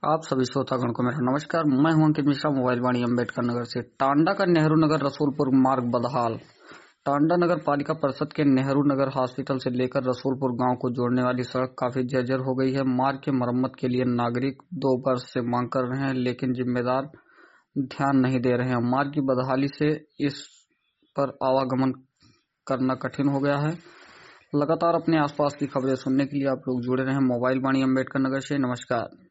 आप सभी श्रोतागण को मेरा नमस्कार। मैं हूं अंकित मिश्रा, मोबाइल वाणी अम्बेडकर नगर से। टांडा का नेहरू नगर रसूलपुर मार्ग बदहाल। टांडा नगर पालिका परिषद के नेहरू नगर हॉस्पिटल से लेकर रसूलपुर गांव को जोड़ने वाली सड़क काफी जर्जर हो गई है। मार्ग की मरम्मत के लिए नागरिक 2 वर्ष से मांग कर रहे हैं, लेकिन जिम्मेदार ध्यान नहीं दे रहे हैं। मार्ग की बदहाली से इस पर आवागमन करना कठिन हो गया है। लगातार अपने आसपास की खबरें सुनने के लिए आप लोग जुड़े रहें मोबाइल वाणी अम्बेडकर नगर से। नमस्कार।